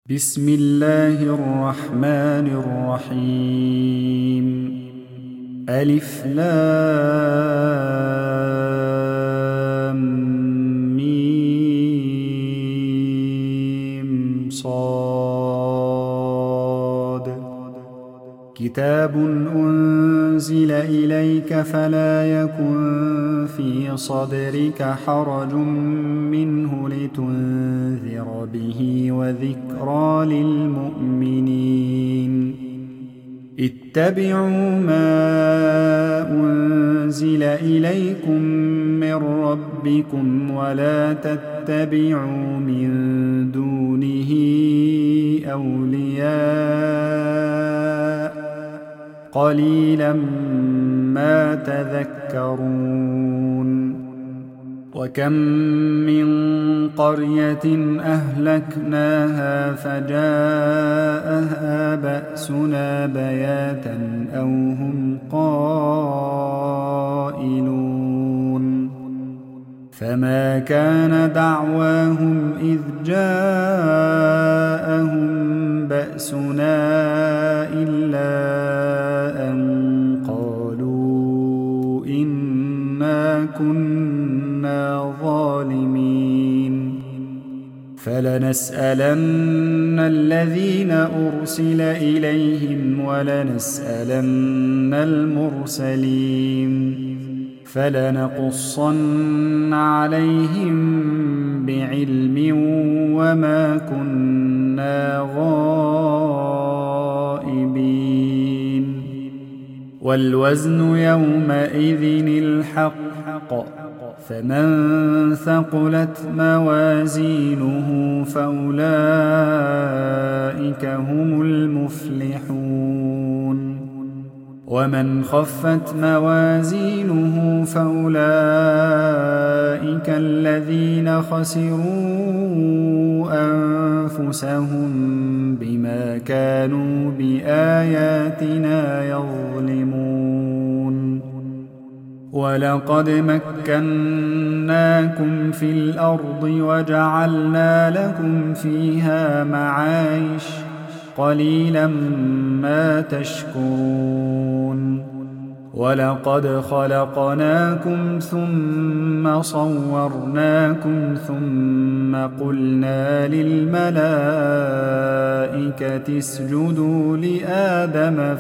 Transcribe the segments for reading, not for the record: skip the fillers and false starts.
بسم الله الرحمن الرحيم ألف لام ميم صاد كتاب أنزل إليك فلا يكن في صدرك حرج منه لتنذر به وذكرى للمؤمنين اتبعوا ما أنزل إليكم من ربكم ولا تتبعوا من دونه أولياء قليلا ما تذكرون وكم من قرية أهلكناها فجاءها بأسنا بياتا أو هم قائلون فما كان دعواهم إذ جاءهم بأسنا إلا أن قالوا إنا كنا ظالمين فلنسألن الذين أرسل إليهم ولنسألن المرسلين فلنقصن عليهم بعلم وما كنا غائبين والوزن يومئذ الحق فمن ثقلت موازينه فأولئك هم المفلحون ومن خفت موازينه فأولئك الذين خسروا أنفسهم بما كانوا بآياتنا يظلمون ولقد مكناكم في الأرض وجعلنا لكم فيها معايش قليلا ما تشكرون ولقد خلقناكم ثم صورناكم ثم قلنا للملائكة اسجدوا لآدم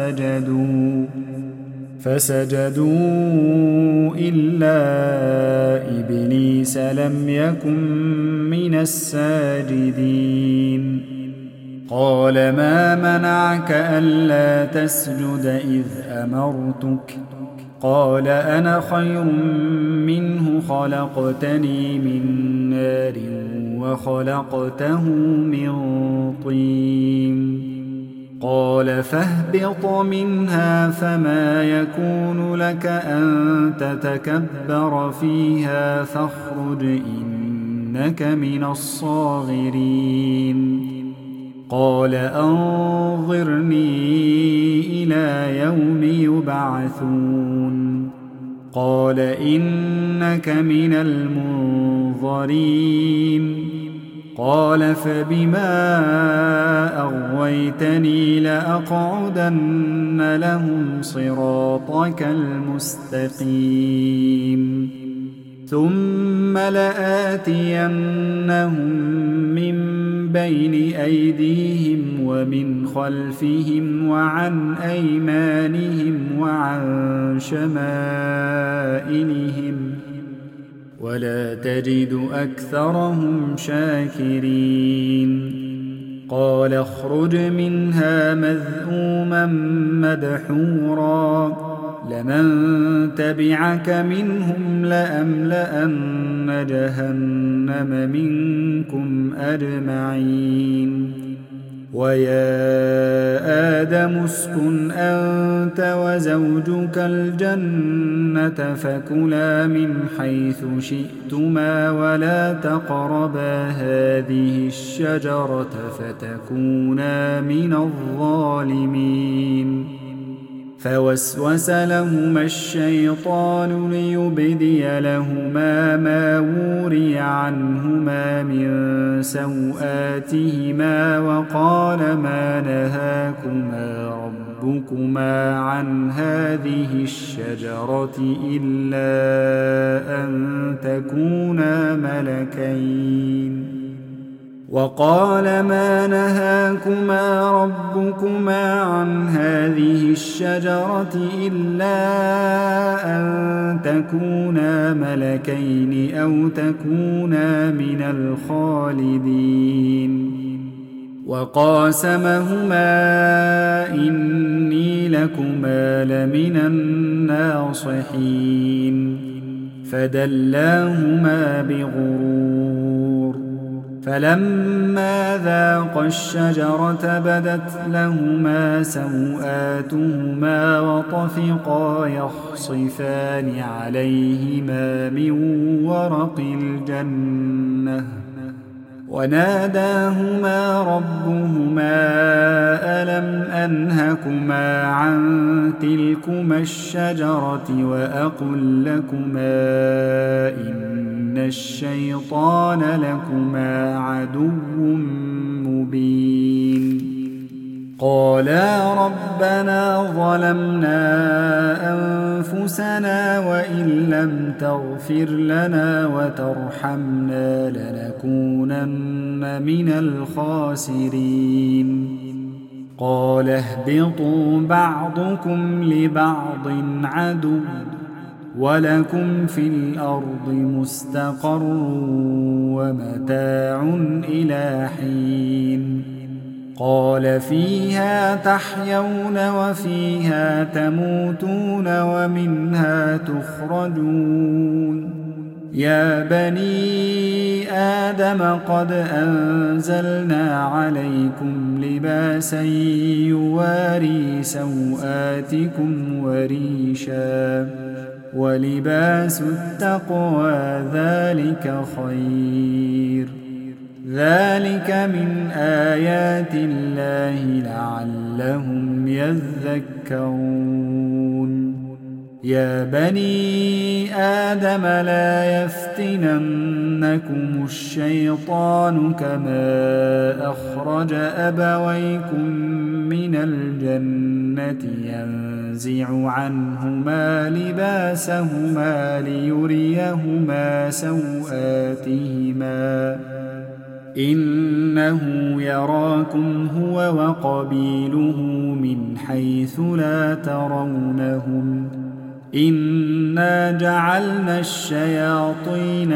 فسجدوا إلا إبليس لم يكن من الساجدين قال ما منعك ألا تسجد إذ أمرتك قال أنا خير منه خلقتني من نار وخلقته من طين قال فاهبط منها فما يكون لك أن تتكبر فيها فاخرج إنك من الصاغرين قال أنظرني إلى يوم يبعثون قال إنك من المنظرين قال فبما أغويتني لأقعدن لهم صراطك المستقيم ثم لآتينهم من بين أيديهم ومن خلفهم وعن أيمانهم وعن شمائلهم ولا تجد أكثرهم شاكرين قال اخرج منها مذءوما مدحورا لمن تبعك منهم لأملأن جهنم منكم أجمعين ويا آدم اسكن أنت وزوجك الجنة فكلا من حيث شئتما ولا تقربا هذه الشجرة فتكونا من الظالمين فوسوس لهما الشيطان ليبدي لهما ما وري عنهما من سوآتهما وقال ما نهاكما ربكما عن هذه الشجرة إلا أن تكونا ملكين وقال ما نهاكما ربكما عن هذه الشجرة إلا أن تكونا ملكين أو تكونا من الخالدين وقاسمهما إني لكما لمن الناصحين فدلاهما بغرور فلما ذاقا الشجرة بدت لهما سوآتهما وطفقا يخصفان عليهما من ورق الجنة وناداهما ربهما ألم أنهكما عن تلكما الشجرة وأقل لكما إن الشيطان لكما عدو مبين قالا ربنا ظلمنا أنفسنا وإن لم تغفر لنا وترحمنا لنكونن من الخاسرين قال اهبطوا بعضكم لبعض عدو ولكم في الأرض مستقر ومتاع إلى حين قال فيها تحيون وفيها تموتون ومنها تخرجون يا بني آدم قد أنزلنا عليكم لباسا يواري سوآتكم وريشا ولباس التقوى ذلك خير ذلك من آيات الله لعلهم يذكرون يا بني آدم لا يفتننكم الشيطان كما أخرج أبويكم من الجنة ينزع عنهما لباسهما ليريهما سوآتهما إنه يراكم هو وقبيله من حيث لا ترونهم إنا جعلنا الشياطين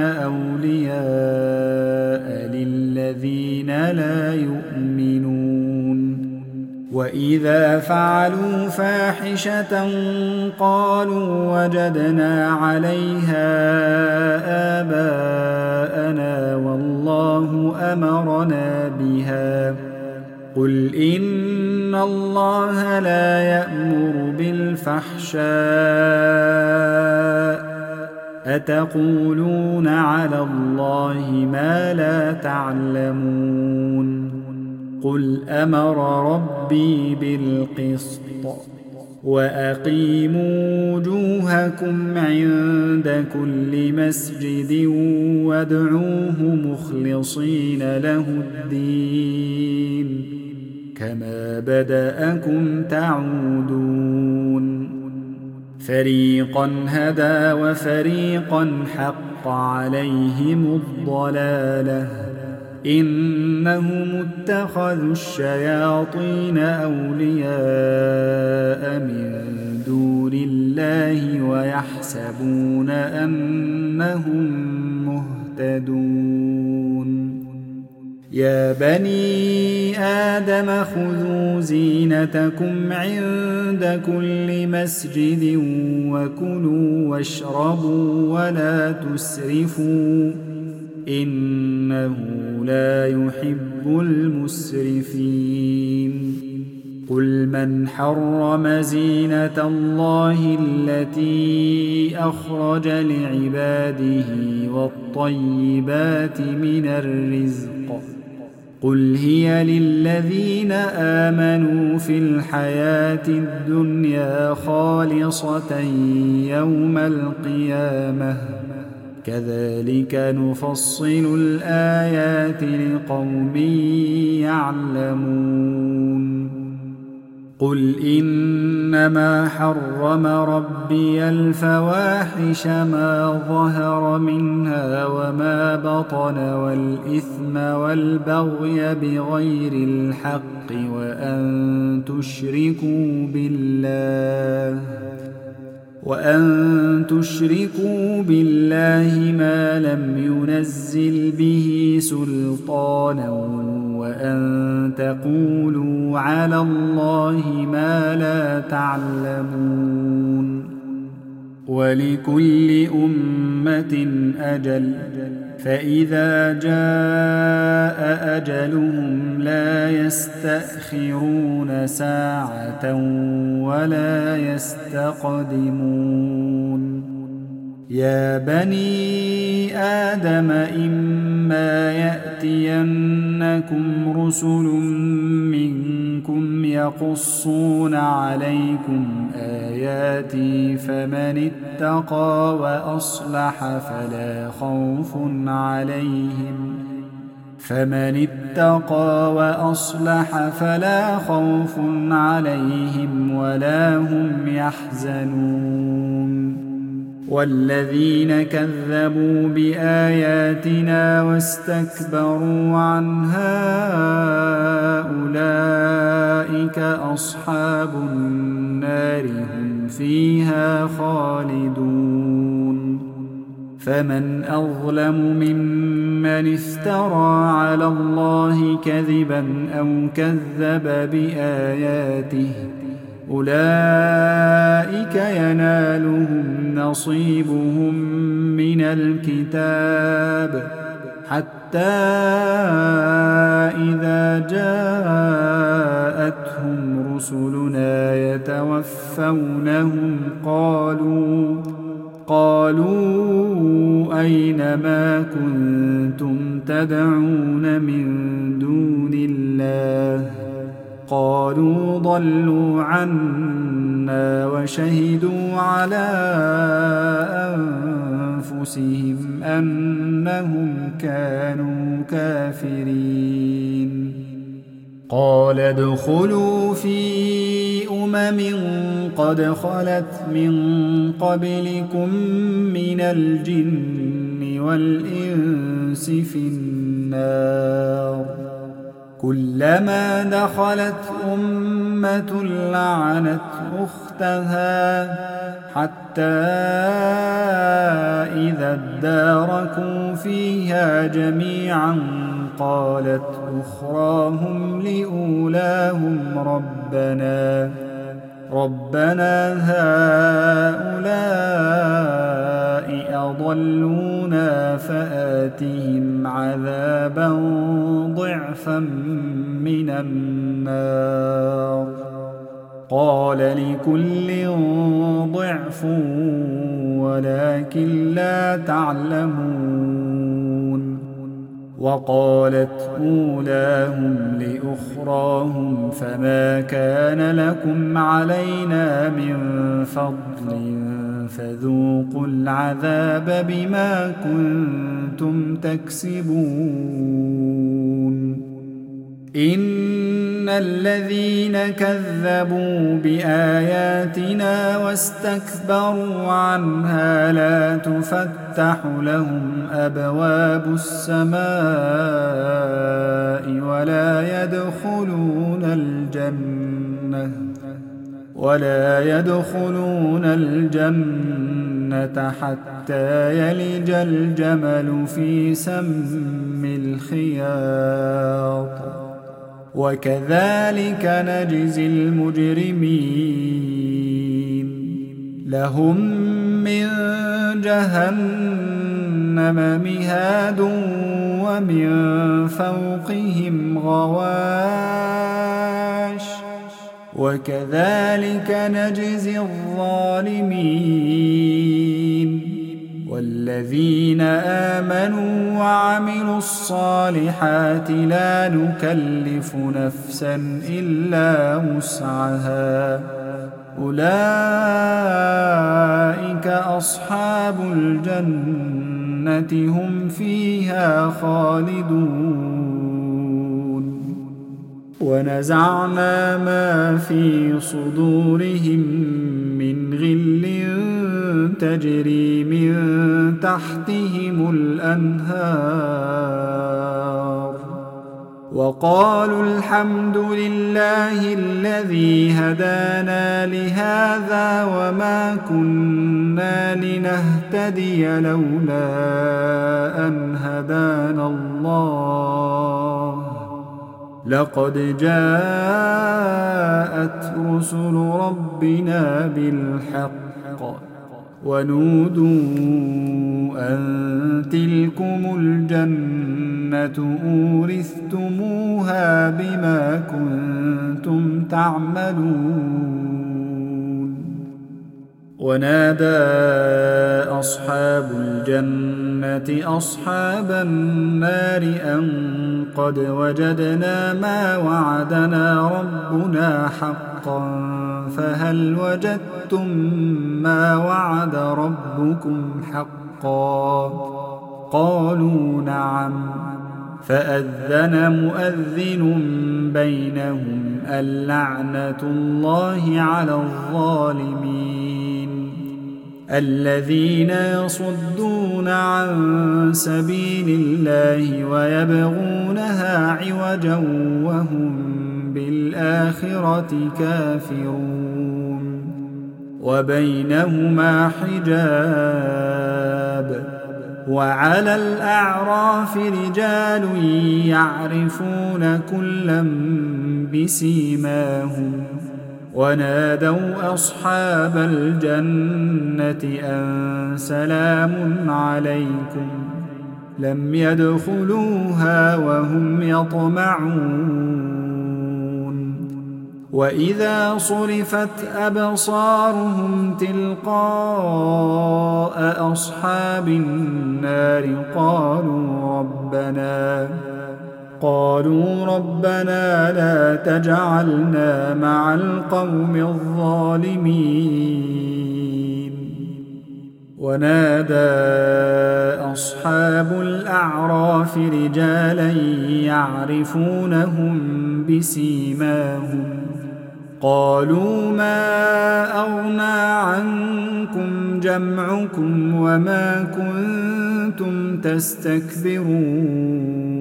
أولياء للذين لا يؤمنون وإذا فعلوا فاحشة قالوا وجدنا عليها آباءنا والله أمرنا بها قل إن الله لا يأمر بالفحشاء أتقولون على الله ما لا تعلمون قل أمر ربي بالقسط وأقيموا وجوهكم عند كل مسجد وادعوه مخلصين له الدين كما بدأكم تعودون فريقا هدى وفريقا حق عليهم الضلالة إنهم اتخذوا الشياطين أولياء من دون الله ويحسبون أنهم مهتدون يا بني آدم خذوا زينتكم عند كل مسجد وكلوا واشربوا ولا تسرفوا إنه لا يحب المسرفين قل من حرم زينة الله التي أخرج لعباده والطيبات من الرزق قل هي للذين آمنوا في الحياة الدنيا خالصة يوم القيامة كذلك نفصل الآيات لقوم يعلمون قل إنما حرم ربي الفواحش ما ظهر منها وما بطن والإثم والبغي بغير الحق وأن تشركوا بالله ما لم ينزل به سلطانا وأن تقولوا على الله ما لا تعلمون ولكل أمة أجل فإذا جاء أجلهم لا يستأخرون ساعة ولا يستقدمون يا بني آدم إما يأتينكم رسل منكم يقصون عليكم آياتي فمن اتقى وأصلح فلا خوف عليهم ولا هم يحزنون والذين كذبوا بآياتنا واستكبروا عنها أولئك أصحاب النار هم فيها خالدون فمن أظلم ممن افترى على الله كذبا أو كذب بآياته أولئك ينالهم نصيبهم من الكتاب حتى إذا جاءتهم رسلنا يتوفونهم قالوا أين ما كنتم تدعون من دون الله قالوا ضلوا عنا وشهدوا على أنفسهم أنهم كانوا كافرين قال ادخلوا في قد خلت من قبلكم من الجن والإنس في النار كلما دخلت أمة لعنت أختها حتى إذا اداركوا فيها جميعا قالت أخراهم لأولاهم ربنا هؤلاء أضلونا فآتهم عذابا ضعفا من النار قال لكل ضعف ولكن لا تعلمون وقالت أولاهم لأخراهم فما كان لكم علينا من فضل فذوقوا العذاب بما كنتم تكسبون إن الذين كذبوا بآياتنا واستكبروا عنها لا تفتح لهم أبواب السماء ولا يدخلون الجنة حتى يلج الجمل في سم الخياط وكذلك نجزي المجرمين لهم من جهنم مهاد ومن فوقهم غواش وكذلك نجزي الظالمين والذين آمنوا وعملوا الصالحات لا نكلف نفسا إلا وسعها أولئك أصحاب الجنة هم فيها خالدون ونزعنا ما في صدورهم من غل تجري من تحتهم الأنهار وقالوا الحمد لله الذي هدانا لهذا وما كنا لنهتدي لولا أن هدانا الله لقد جاءت رسل ربنا بالحق ونودوا أن تلكم الجنة أورثتموها بما كنتم تعملون ونادى أصحاب الجنة أصحاب النار أن قد وجدنا ما وعدنا ربنا حقا فهل وجدتم ما وعد ربكم حقا قالوا نعم فأذن مؤذن بينهم اللعنة الله على الظالمين الذين يصدون عن سبيل الله ويبغونها عوجا وهم بالآخرة كافرون وبينهما حجاب وعلى الأعراف رجال يعرفون كلا بسيماهم ونادوا أصحاب الجنة أن سلام عليكم لم يدخلوها وهم يطمعون وإذا صرفت أبصارهم تلقاء أصحاب النار قالوا ربنا لا تجعلنا مع القوم الظالمين ونادى أصحاب الأعراف رجالا يعرفونهم بسيماهم قالوا ما أغنى عنكم جمعكم وما كنتم تستكبرون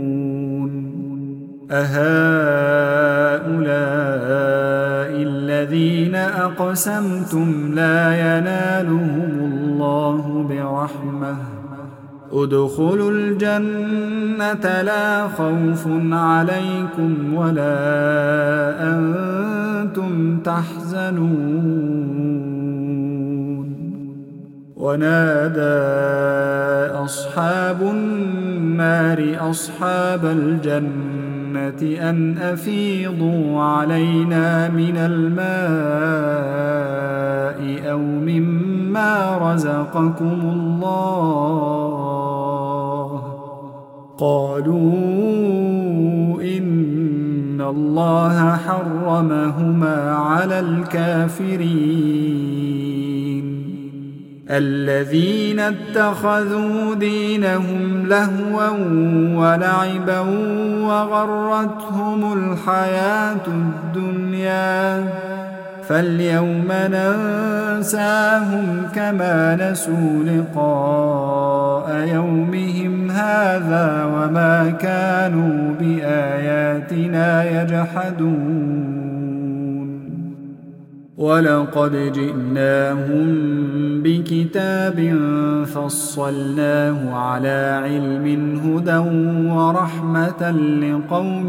أهؤلاء الذين أقسمتم لا ينالهم الله برحمة ادخلوا الجنة لا خوف عليكم ولا أنتم تحزنون ونادى أصحاب النار أصحاب الجنة أن أفيضوا علينا من الماء أو مما رزقكم الله قالوا إن الله حرمهما على الكافرين الذين اتخذوا دينهم لهوا ولعبا وغرتهم الحياة الدنيا فاليوم ننساهم كما نسوا لقاء يومهم هذا وما كانوا بآياتنا يجحدون ولقد جئناهم بكتاب فصلناه على علم هدى ورحمة لقوم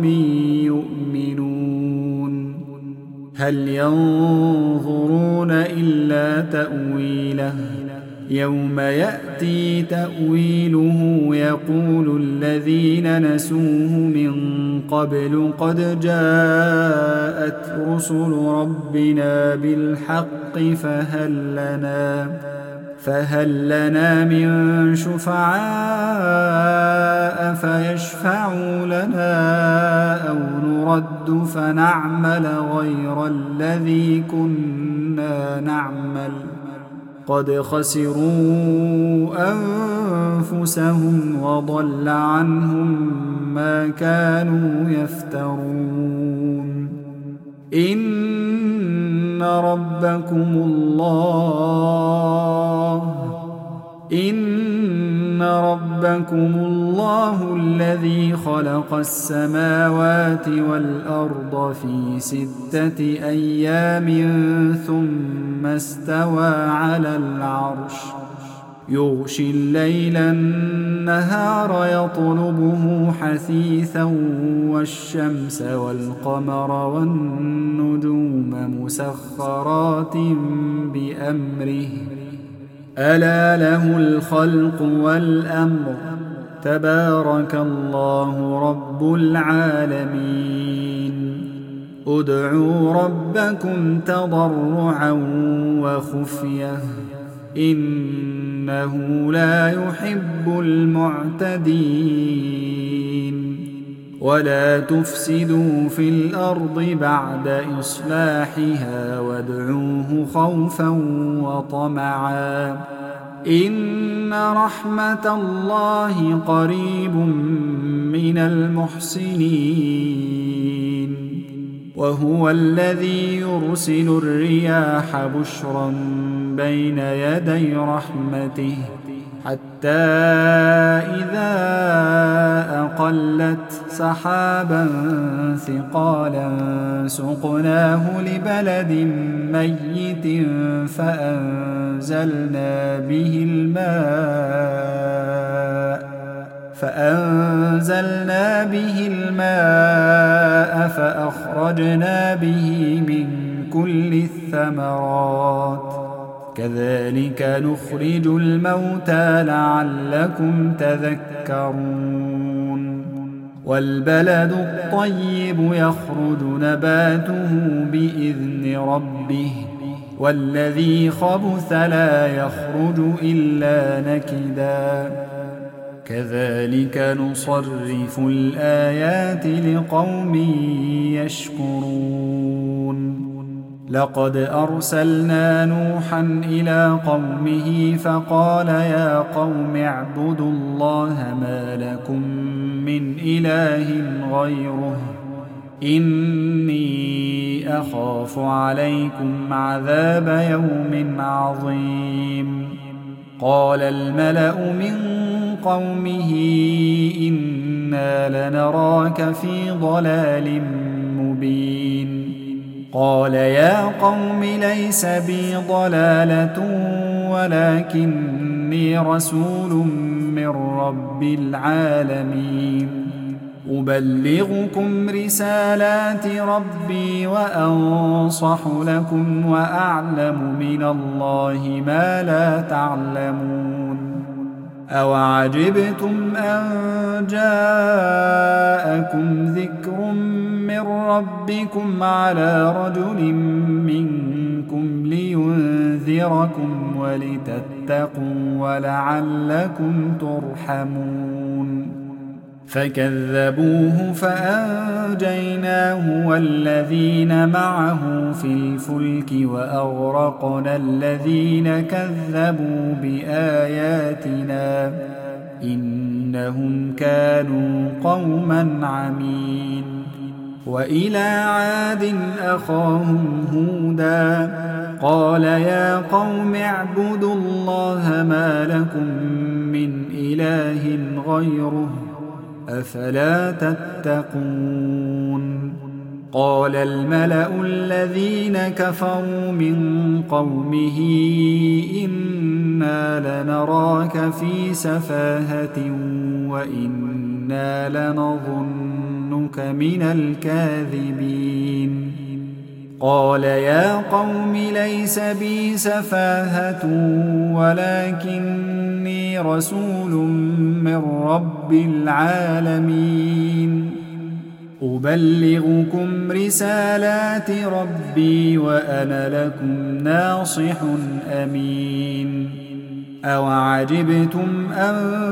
يؤمنون هل ينظرون إلا تأويله يوم يأتي تأويله يقول الذين نسوه من قبل قد جاءت رسل ربنا بالحق فهل لنا من شفعاء فيشفعوا لنا أو نرد فنعمل غير الذي كنا نعمل قد خسروا أنفسهم وضل عنهم ما كانوا يفترون إن ربكم الله الذي خلق السماوات والأرض في 6 أيام ثم استوى على العرش يغشي الليل النهار يطلبه حثيثا والشمس والقمر والنجوم مسخرات بأمره ألا له الخلق والأمر تبارك الله رب العالمين ادعوا ربكم تضرعا وخفية إنه لا يحب المعتدين ولا تفسدوا في الأرض بعد إصلاحها وادعوه خوفا وطمعا إن رحمة الله قريب من المحسنين وهو الذي يرسل الرياح بشرا بين يدي رحمته حتى إذا أقلت سحابا ثقالا سقناه لبلد ميت فأنزلنا به الماء فأخرجنا به من كل الثمرات كذلك نخرج الموتى لعلكم تذكرون والبلد الطيب يخرج نباته بإذن ربه والذي خبث لا يخرج إلا نكدا كذلك نصرف الآيات لقوم يشكرون لقد أرسلنا نوحا إلى قومه فقال يا قوم اعبدوا الله ما لكم من إله غيره إني أخاف عليكم عذاب يوم عظيم قال الملأ من قومه إنا لنراك في ضلال مبين قال يا قوم ليس بي ضلالة ولكني رسول من رب العالمين أبلغكم رسالات ربي وأنصح لكم وأعلم من الله ما لا تعلمون أوعجبتم أن جاءكم ذكر من ربكم على رجل منكم لينذركم ولتتقوا ولعلكم ترحمون فكذبوه فأنجيناه والذين معه في الفلك وأغرقنا الذين كذبوا بآياتنا إنهم كانوا قوما عمين وإلى عاد أخاهم هودا قال يا قوم اعبدوا الله ما لكم من إله غيره أفلا تتقون قال الملأ الذين كفروا من قومه إنا لنراك في سفاهة وإنا لنظنك من الكاذبين قال يا قوم ليس بي سفاهة ولكني رسول من رب العالمين أبلغكم رسالات ربي وأنا لكم ناصح أمين أوعجبتم أن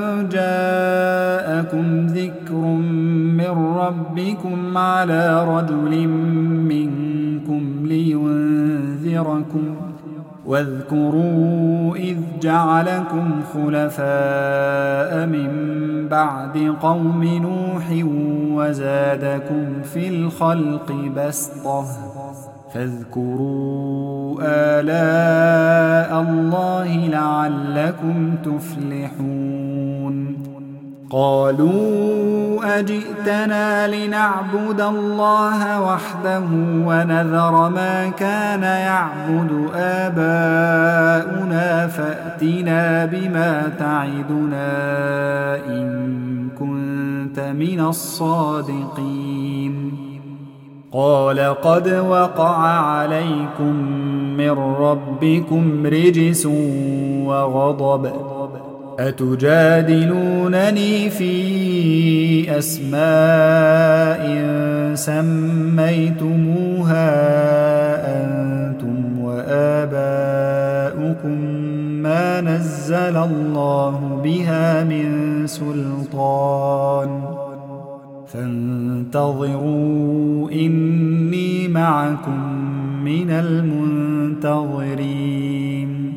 جاءكم ذكر من ربكم على رجل منكم لينذركم واذكروا إذ جعلكم خلفاء من بعد قوم نوح وزادكم في الخلق بسطة فاذكروا آلاء الله لعلكم تفلحون قالوا أجئتنا لنعبد الله وحده ونذر ما كان يعبد آباؤنا فأتنا بما تعدنا إن كنت من الصادقين قال قد وقع عليكم من ربكم رجس وغضب أتجادلونني في أسماء سميتموها أنتم وآباؤكم ما نزل الله بها من سلطان فانتظروا إني معكم من المنتظرين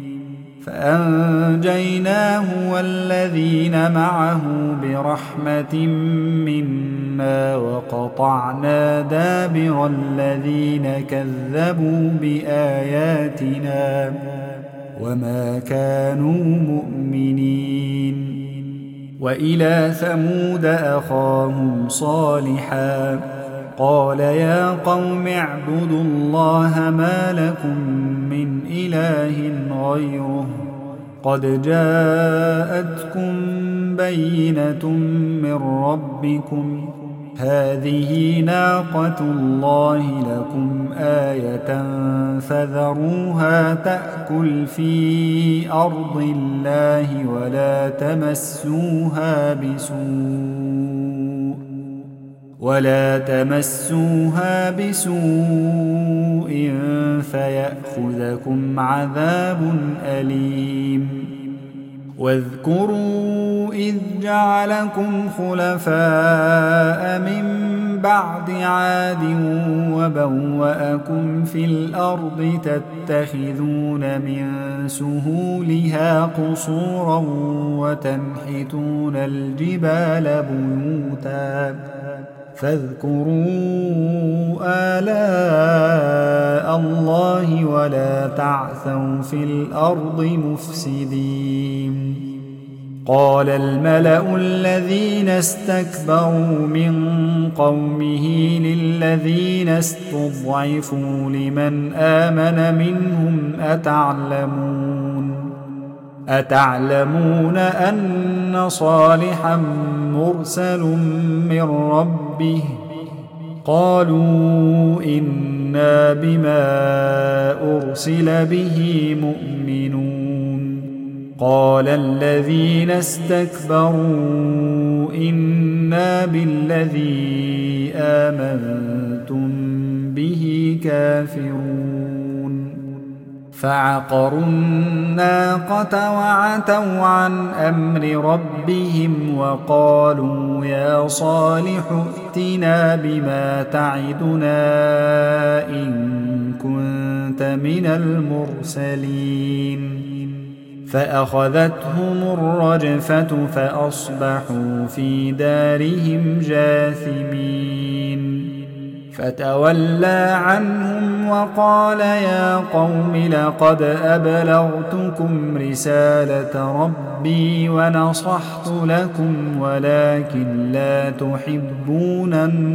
فأنجيناه والذين معه برحمة منا وقطعنا دابر الذين كذبوا بآياتنا وما كانوا مؤمنين وإلى ثمود أخاهم صالحا قال يا قوم اعبدوا الله ما لكم من إله غيره قد جاءتكم بينة من ربكم هذه ناقة الله لكم آية فذروها تأكل في أرض الله ولا تمسوها بسوء فيأخذكم عذاب أليم واذكروا إذ جعلكم خلفاء من بعد عاد وبوأكم في الأرض تتخذون من سهولها قصورا وتنحتون الجبال بيوتا فاذكروا آلاء الله ولا تعثوا في الأرض مفسدين قال الملأ الذين استكبروا من قومه للذين استضعفوا لمن آمن منهم أتعلمون أن صالحا مرسل من ربه قالوا إنا بما أرسل به مؤمنون قال الذين استكبروا إنا بالذي آمنتم به كافرون فعقروا الناقة وعتوا عن أمر ربهم وقالوا يا صالح ائتنا بما تعدنا إن كنت من المرسلين فأخذتهم الرجفة فأصبحوا في دارهم جاثمين فتولى عنهم وقال يا قوم لقد أبلغتكم رسالة ربي ونصحت لكم ولكن لا تحبون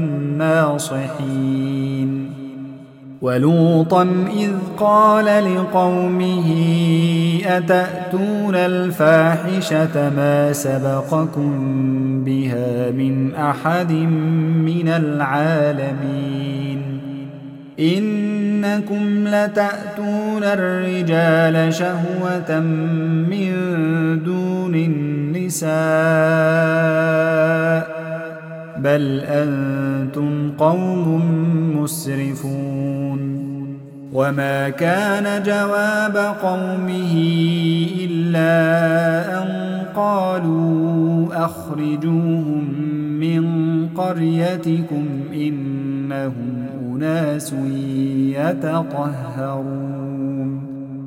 الناصحين ولوطا إذ قال لقومه أتأتون الفاحشة ما سبقكم بها من أحد من العالمين إنكم لتأتون الرجال شهوة من دون النساء بل أنتم قوم مسرفون وما كان جواب قومه إلا أن قالوا أخرجوهم من قريتكم إنهم أناس يتطهرون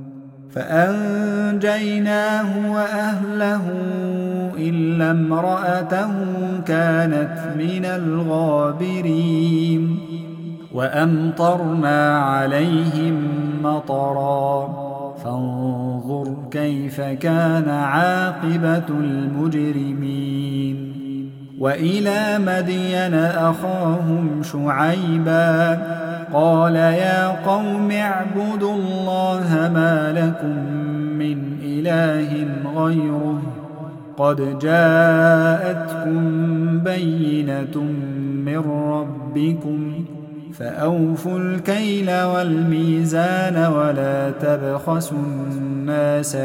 فأنجيناه وأهله إلا امرأته كانت من الغابرين وأمطرنا عليهم مطرا فانظر كيف كان عاقبة المجرمين وإلى مدين أخاهم شعيبا قال يا قوم اعبدوا الله ما لكم من إله غيره قد جاءتكم بينة من ربكم فأوفوا الكيل والميزان ولا تبخسوا الناس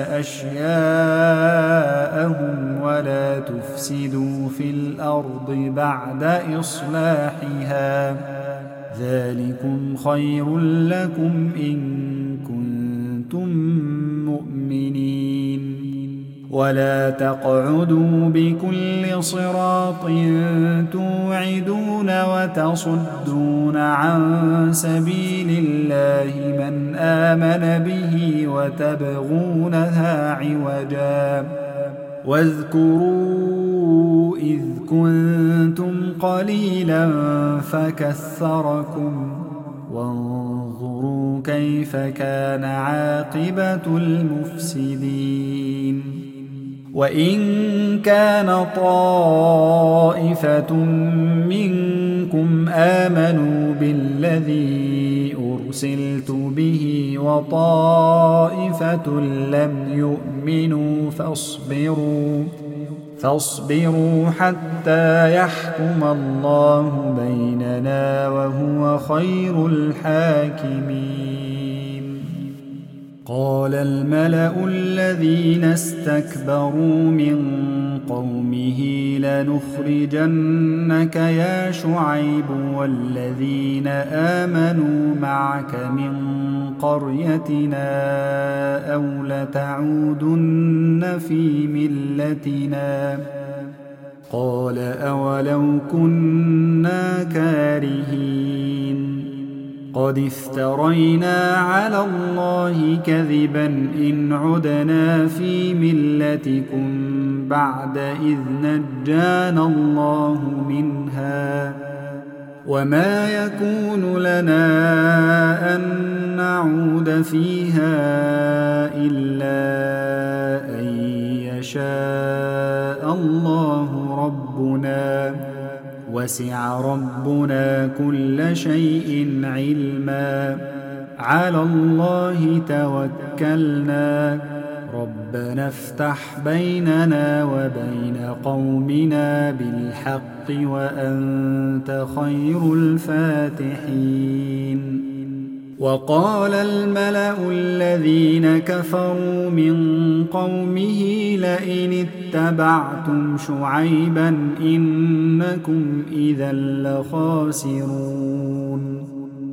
أشياءهم ولا تفسدوا في الأرض بعد إصلاحها ذلكم خير لكم إن كنتم مؤمنين ولا تقعدوا بكل صراط توعدون وتصدون عن سبيل الله من آمن به وتبغونها عوجا واذكروا إذ كنتم قليلا فكثركم وانظروا كيف كان عاقبة المفسدين وإن كان طائفة منكم آمنوا بالذي أرسلت به وطائفة لم يؤمنوا فاصبروا حتى يحكم الله بيننا وهو خير الحاكمين قال الملأ الذين استكبروا من قومه لنخرجنك يا شعيب والذين آمنوا معك من قريتنا أو لتعودن في ملتنا قال أولو كنا كارهين قد افترينا على الله كذبا إن عدنا في ملتكم بعد إذ نجانا الله منها وما يكون لنا أن نعود فيها إلا أن يشاء الله ربنا وسع ربنا كل شيء علما على الله توكلنا ربنا افتح بيننا وبين قومنا بالحق وأنت خير الفاتحين وقال الملأ الذين كفروا من قومه لئن اتبعتم شعيبا إنكم إذا لخاسرون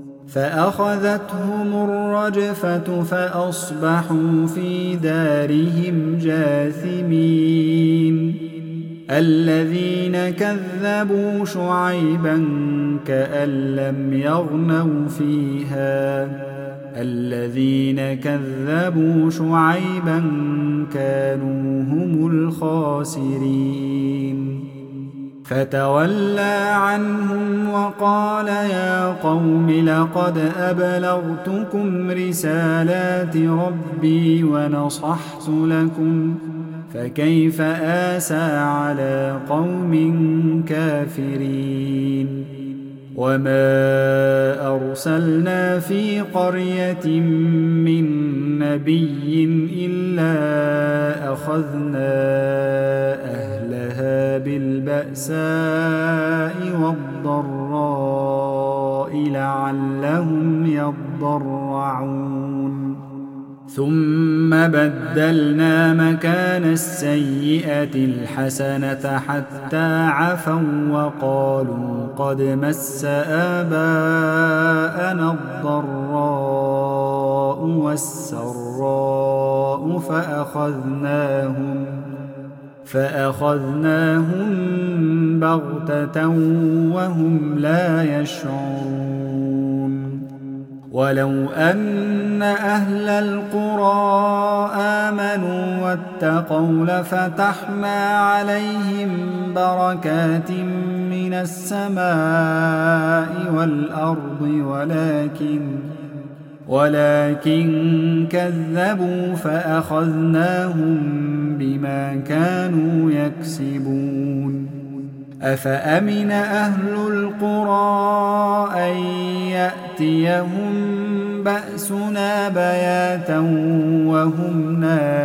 فأخذتهم الرجفة فأصبحوا في دارهم جاثمين الذين كذبوا شعيبا كأن لم يغنوا فيها الذين كذبوا شعيبا كانوا هم الخاسرين فتولى عنهم وقال يا قوم لقد أبلغتكم رسالات ربي ونصحت لكم فكيف آسى على قوم كافرين وما أرسلنا في قرية من نبي إلا أخذنا أهلها بالبأساء والضراء لعلهم يضرعون ثم بدلنا مكان السيئة الحسنة حتى عفوا وقالوا قد مس آباءنا الضراء فأخذناهم بغتة وهم لا يشعرون. ولو أن أهل القرى آمنوا واتقوا لفتحنا عليهم بركات من السماء والأرض ولكن كذبوا فأخذناهم بما كانوا يكسبون. أفأمن أهل القرى أن يأتيهم بأسنا بياتا وهم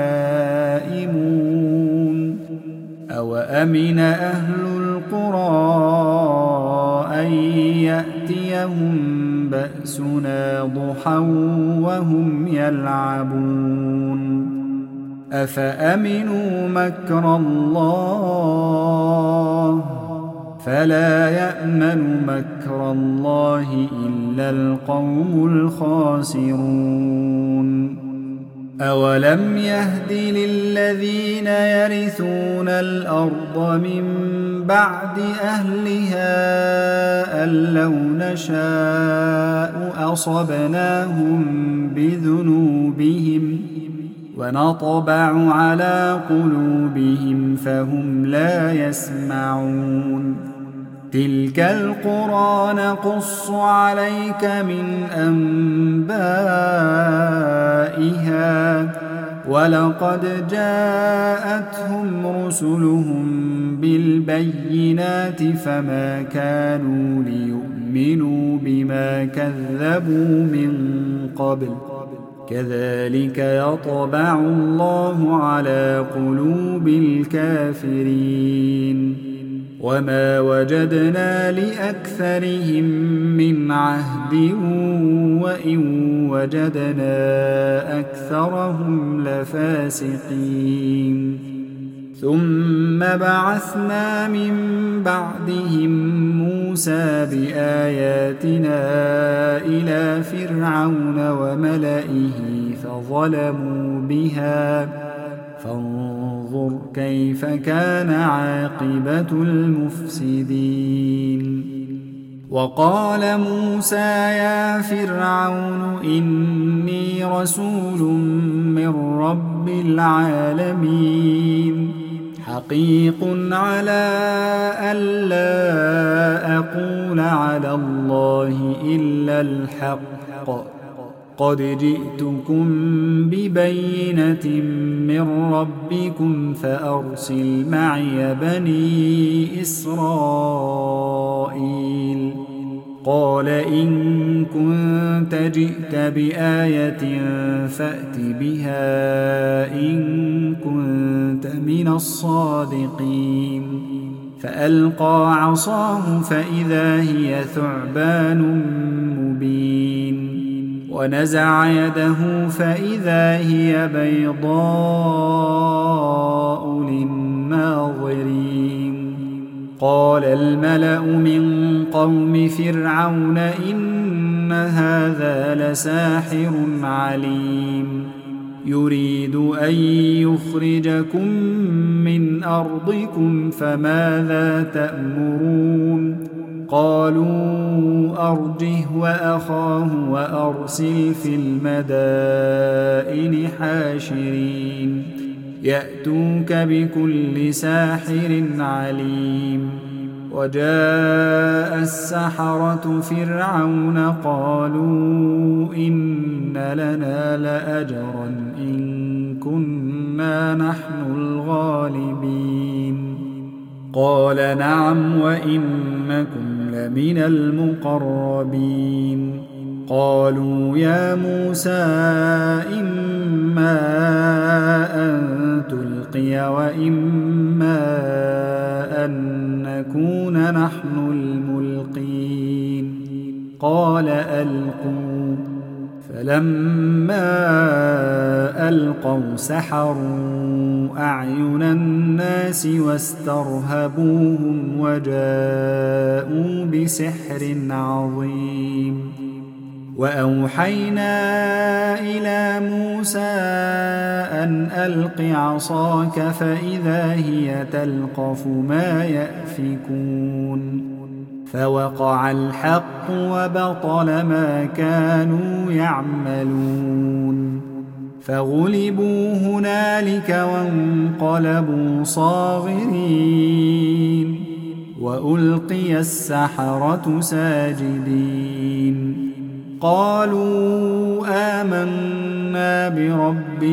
نائمون. أوأمن أهل القرى أن يأتيهم بأسنا ضحى وهم يلعبون. أفأمنوا مكر الله فلا يأمن مكر الله إلا القوم الخاسرون. أولم يهد للذين يرثون الأرض من بعد أهلها أن لو نشاء أصبناهم بذنوبهم ونطبع على قلوبهم فهم لا يسمعون. تلك القرى نقص عليك من أنبائها ولقد جاءتهم رسلهم بالبينات فما كانوا ليؤمنوا بما كذبوا من قبل كذلك يطبع الله على قلوب الكافرين. وما وجدنا لأكثرهم من عهد وإن وجدنا أكثرهم لفاسقين. ثم بعثنا من بعدهم موسى بآياتنا إلى فرعون وملئه فظلموا بها فانظر كيف كان عاقبة المفسدين. وقال موسى يا فرعون إني رسول من رب العالمين حقيق على ألا أقول على الله إلا الحق قد جئتكم ببينة من ربكم فأرسل معي بني إسرائيل. قال إن كنت جئت بآية فأت بها إن كنت من الصادقين. فألقى عصاه فإذا هي ثعبان مبين ونزع يده فإذا هي بيضاء للناظرين. قال الملأ من قوم فرعون إن هذا لساحر عليم يريد أن يخرجكم من أرضكم فماذا تأمرون. قالوا أرجه وأخاه وأرسل في المدائن حاشرين يأتوك بكل ساحر عليم. وجاء السحرة فرعون قالوا إن لنا لأجرا إن كنا نحن الغالبين. قال نعم وإنكم لمن المقربين. قالوا يا موسى إما أن تلقي وإما أن نكون نحن الملقين. قال ألقوا. فلما ألقوا سحروا أعين الناس واسترهبوهم وجاءوا بسحر عظيم. وأوحينا إلى موسى أن ألق عصاك فإذا هي تلقف ما يأفكون فوقع الحق وبطل ما كانوا يعملون فغلبوا هنالك وانقلبوا صاغرين وألقي السحرة ساجدين قالوا آمنا برب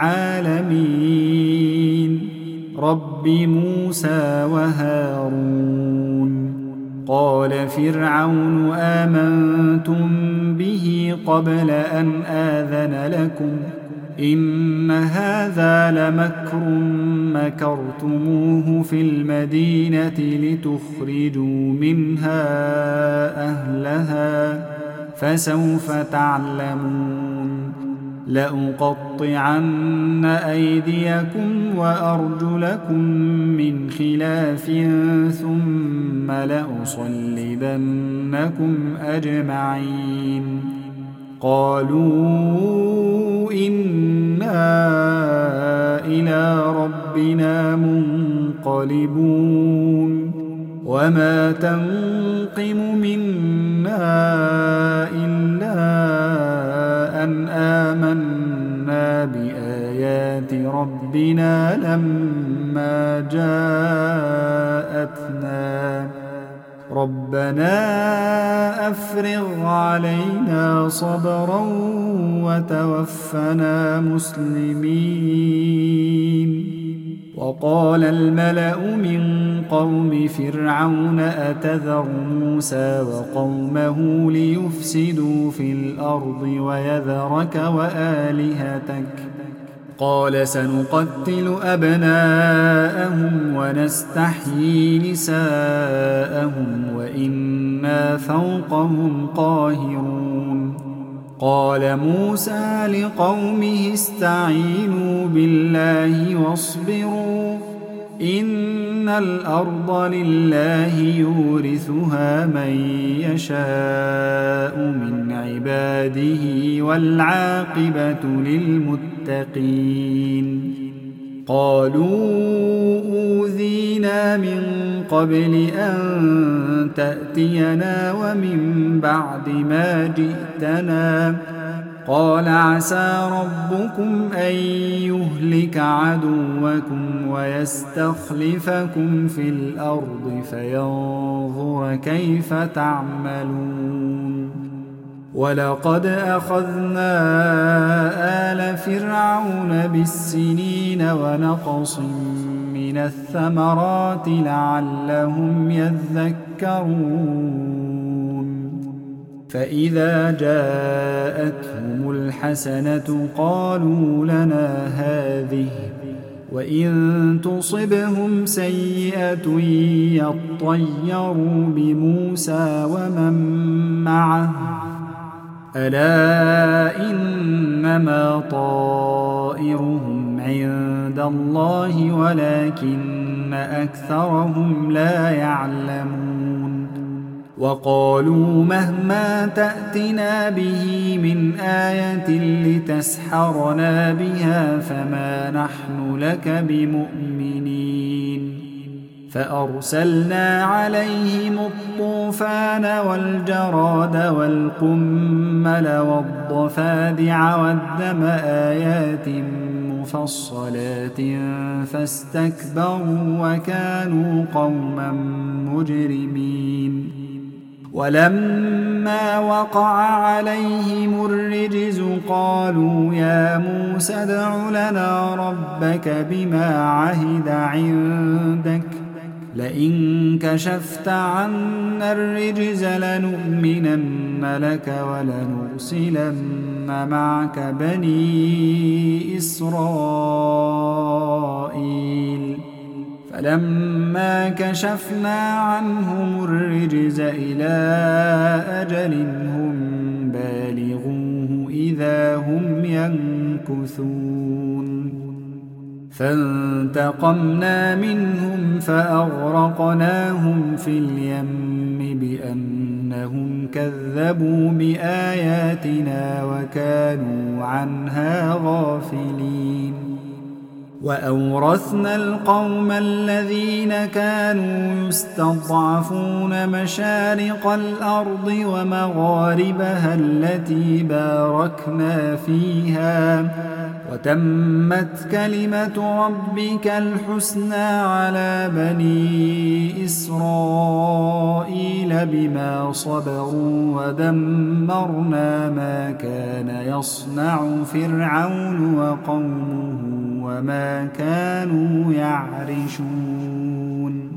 العالمين رب موسى وهارون قال فرعون آمنتم به قبل أن آذن لكم إن هذا لمكر مكرتموه في المدينة لتخرجوا منها أهلها فسوف تعلمون لأقطعن أيديكم وأرجلكم من خلاف ثم لأصلبنكم أجمعين قالوا إنا إلى ربنا منقلبون وما تنقم منا إلا أن آمنا بآيات ربنا لما جاءتنا ربنا أفرغ علينا صبرا وتوفنا مسلمين وقال الملأ من قوم فرعون أتذر موسى وقومه ليفسدوا في الأرض ويذرك وآلهتك قال سنقتل أبناءهم ونستحيي نساءهم وإنا فوقهم قاهرون قال موسى لقومه استعينوا بالله واصبروا إن الأرض لله يورثها من يشاء من عباده والعاقبة للمتقين قالوا أوذينا من قبل أن تأتينا ومن بعد ما جئتنا قال عسى ربكم أن يهلك عدوكم ويستخلفكم في الأرض فينظر كيف تعملون ولقد أخذنا آل فرعون بالسنين ونقص من الثمرات لعلهم يذكرون فإذا جاءتهم الحسنة قالوا لنا هذه وإن تصبهم سيئة يطيروا بموسى ومن معه ألا إنما طائرهم عند الله ولكن أكثرهم لا يعلمون وقالوا مهما تأتنا به من آية لتسحرنا بها فما نحن لك بمؤمنين فأرسلنا عليهم الطوفان والجراد والقمل والضفادع والدم آيات مفصلات فاستكبروا وكانوا قوما مجرمين ولما وقع عليهم الرجز قالوا يا موسى ادع لنا ربك بما عهد عندك لئن كشفت عنا الرجز لنؤمنن لك ولنرسلن معك بني إسرائيل فلما كشفنا عنهم الرجز إلى أجل هم بالغوه إذا هم ينكثون فانتقمنا منهم فأغرقناهم في اليم بأنهم إنهم كذبوا بآياتنا وكانوا عنها غافلين. وأورثنا القوم الذين كانوا يستضعفون مشارق الأرض ومغاربها التي باركنا فيها، وتمت كلمة ربك الحسنى على بني إسرائيل بما صبروا، ودمرنا ما كان يصنع فرعون وقومه وما كانوا يعرشون.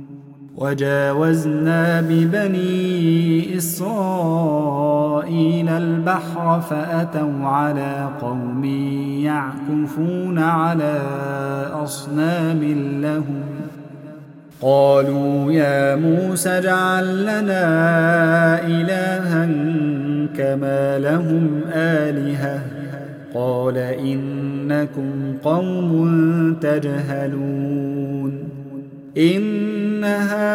وجاوزنا ببني إسرائيل البحر فأتوا على قوم يعكفون على أصنام لهم، قالوا يا موسى اجعل لنا إلها كما لهم آلهة، قال إنكم قوم تجهلون. إن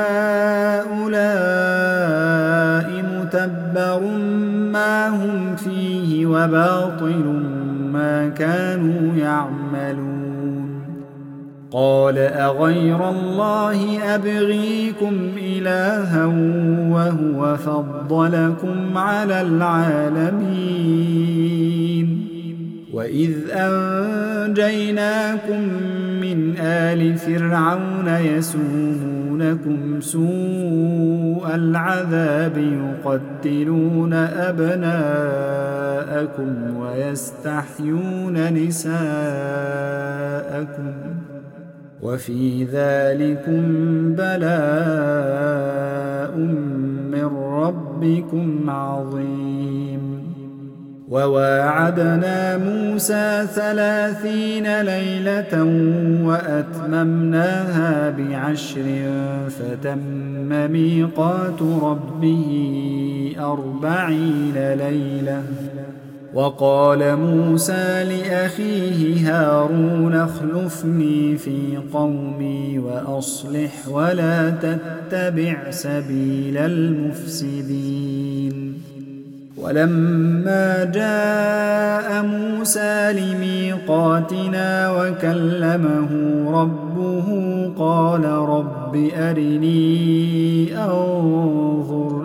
هؤلاء متبر ما هم فيه وباطل ما كانوا يعملون. قال أغير الله أبغيكم إلها وهو فضلكم على العالمين، وإذ أنجيناكم من آل فرعون يسومونكم سوء العذاب يقتلون أبناءكم ويستحيون نساءكم، وفي ذلكم بلاء من ربكم عظيم. وواعدنا موسى 30 ليلة وأتممناها ب10 فتم ميقات ربه 40 ليلة. وقال موسى لأخيه هارون اخلفني في قومي وأصلح ولا تتبع سبيل المفسدين. ولما جاء موسى لميقاتنا وكلمه ربه قال رب أرني أنظر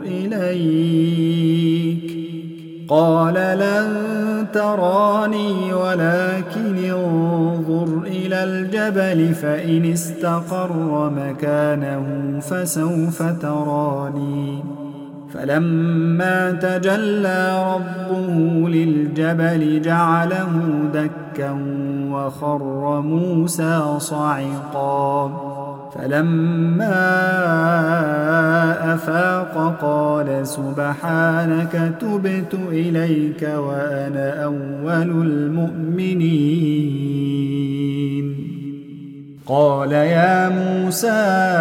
إليك، قال لن تراني ولكن انظر إلى الجبل فإن استقر مكانه فسوف تراني. فلما تجلى ربه للجبل جعله دكا وخر موسى صعقا، فلما أفاق قال سبحانك تبت إليك وأنا أول المؤمنين. قال يا موسى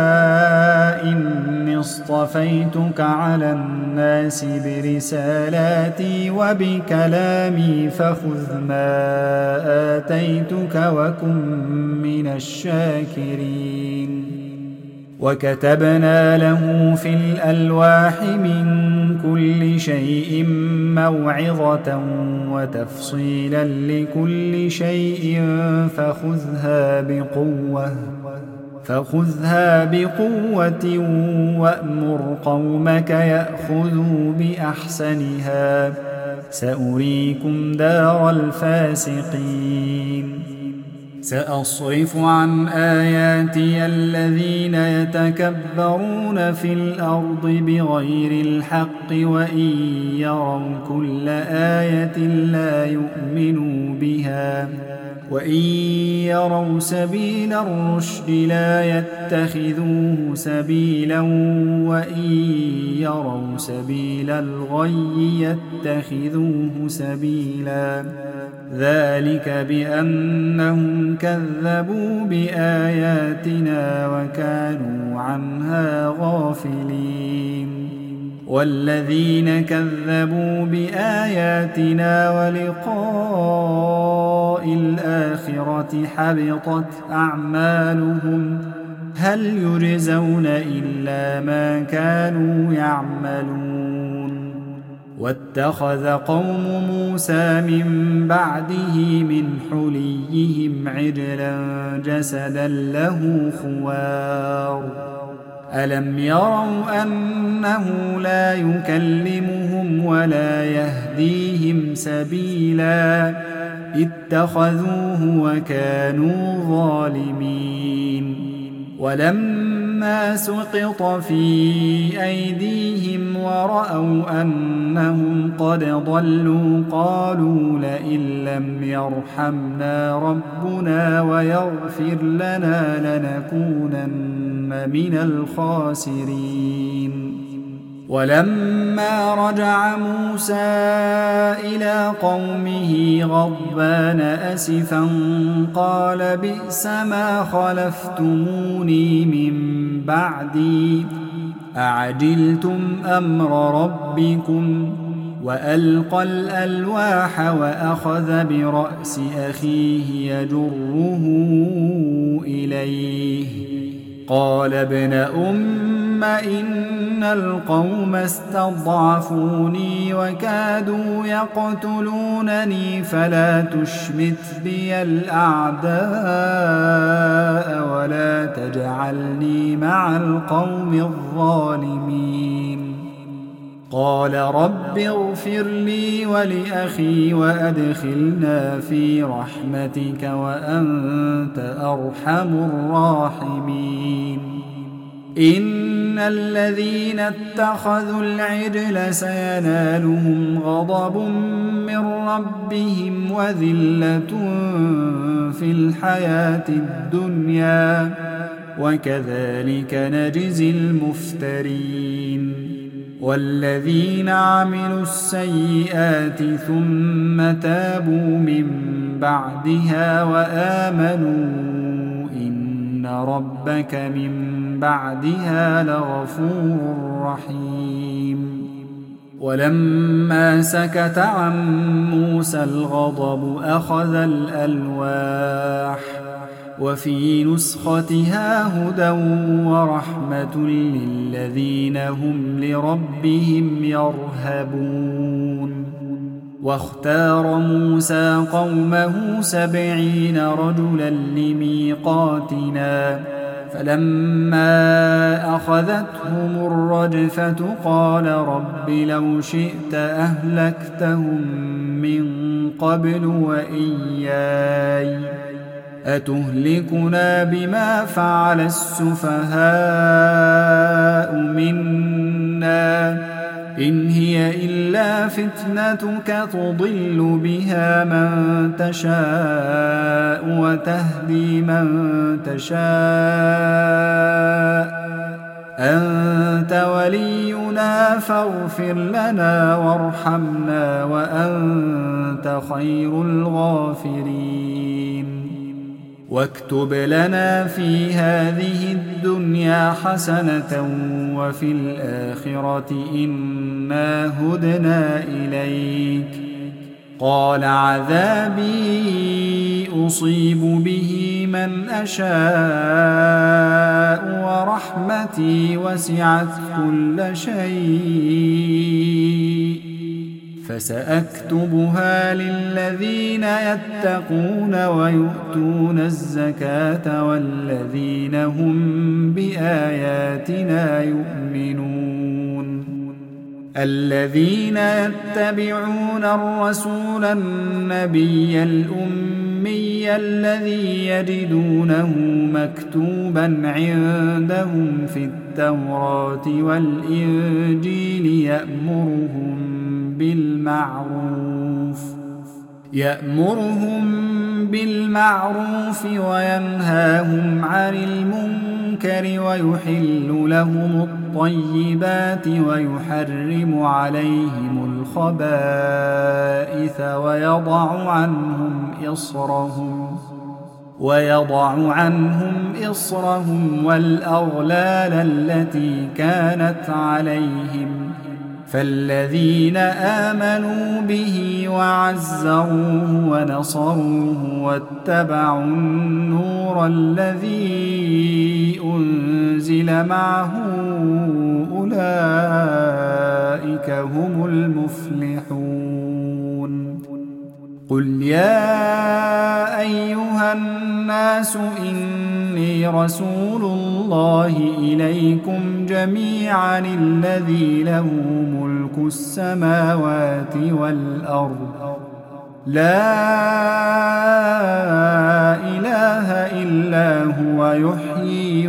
إني اصطفيتك على الناس برسالاتي وبكلامي فخذ ما آتيتك وكن من الشاكرين. وكتبنا له في الألواح من كل شيء موعظة وتفصيلا لكل شيء فخذها بقوة وأمر قومك يأخذوا بأحسنها سأريكم دار الفاسقين. سأصرف عن آياتي الذين يتكبرون في الأرض بغير الحق وإن يروا كل آية لا يؤمنوا بها وإن يروا سبيل الرشد لا يتخذوه سبيلا وإن يروا سبيل الغي يتخذوه سبيلا. ذلك بأنهم كذبوا بآياتنا وكانوا عنها غافلين. والذين كذبوا بآياتنا ولقاء الآخرة حبطت أعمالهم هل يجزون إلا ما كانوا يعملون. واتخذ قوم موسى من بعده من حليهم عجلا جسدا له خوار ألم يروا أنه لا يكلمهم ولا يهديهم سبيلا اتخذوه وكانوا ظالمين ولما سقط في أيديهم ورأوا أنهم قد ضلوا قالوا لئن لم يرحمنا ربنا ويغفر لنا لنكونن من الخاسرين ولما رجع موسى إلى قومه غضبان أسفا قال بئس ما خلفتموني من بعدي أعجلتم أمر ربكم وألقى الألواح وأخذ برأس أخيه يجره إليه قال ابن أم إن القوم استضعفوني وكادوا يقتلونني فلا تشمت بي الأعداء ولا تجعلني مع القوم الظالمين قال رب اغفر لي ولأخي وأدخلنا في رحمتك وأنت أرحم الراحمين إن الذين اتخذوا العجل سينالهم غضب من ربهم وذلة في الحياة الدنيا وكذلك نجزي المفترين والذين عملوا السيئات ثم تابوا من بعدها وآمنوا إن ربك من بعدها لغفور رحيم ولما سكت عن موسى الغضب أخذ الألواح وفي نسختها هدى ورحمة للذين هم لربهم يرهبون واختار موسى قومه 70 رجلا لميقاتنا فلما أخذتهم الرجفة قال رب لو شئت أهلكتهم من قبل وإياي أتهلكنا بما فعل السفهاء منا إن هي إلا فتنتك تضل بها من تشاء وتهدي من تشاء أنت ولينا فاغفر لنا وارحمنا وأنت خير الغافرين واكتب لنا في هذه الدنيا حسنة وفي الآخرة إنا هدنا إليك قال عذابي أصيب به من أشاء ورحمتي وسعت كل شيء فسأكتبها للذين يتقون ويؤتون الزكاة والذين هم بآياتنا يؤمنون الذين يتبعون الرسول النبي الأمي الذي يجدونه مكتوبا عندهم في التوراة والإنجيل يأمرهم بالمعروف وينهاهم عن المنكر ويحل لهم الطيبات ويحرم عليهم الخبائث ويضع عنهم إصرهم والأغلال التي كانت عليهم فالذين آمنوا به وعزروه ونصروه واتبعوا النور الذي أنزل معه أولئك هم المفلحون. قل يا أيها الناس إني رسول الله إليكم جميعا الذي له ملك السماوات والأرض لا إله إلا هو يحيي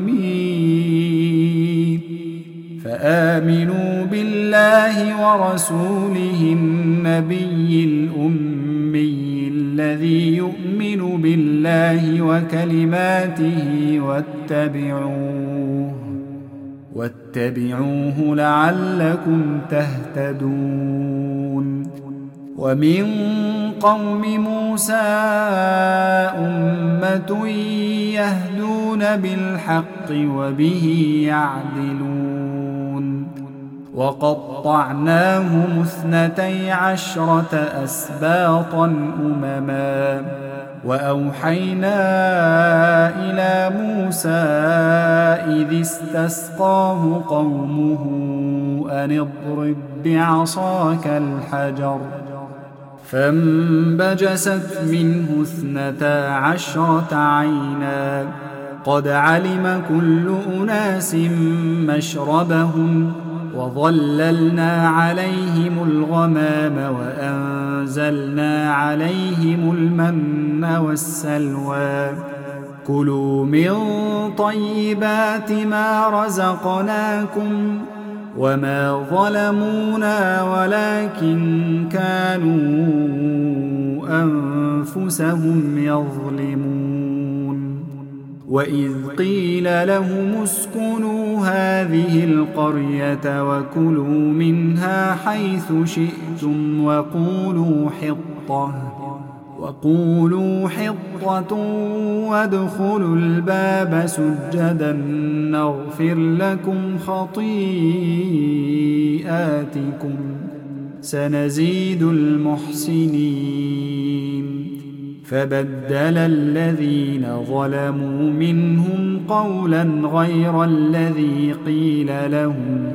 ويميت فآمنوا بالله ورسوله النبي الأمي الذي يؤمن بالله وكلماته واتبعوه لعلكم تهتدون. ومن قوم موسى أمة يهدون بالحق وبه يعدلون. وقطعناهم 12 أسباطا أمما وأوحينا إلى موسى إذ استسقاه قومه أن اضرب بعصاك الحجر فانبجست منه 12 عينا قد علم كل أناس مشربهم وظللنا عليهم الغمام وأنزلنا عليهم المن والسلوى كلوا من طيبات ما رزقناكم وما ظلمونا ولكن كانوا أنفسهم يظلمون. وإذ قيل لهم اسكنوا هذه القرية وكلوا منها حيث شئتم وقولوا حطة وادخلوا الباب سجدا نغفر لكم خطيئاتكم سنزيد المحسنين. فبدل الذين ظلموا منهم قولا غير الذي قيل لهم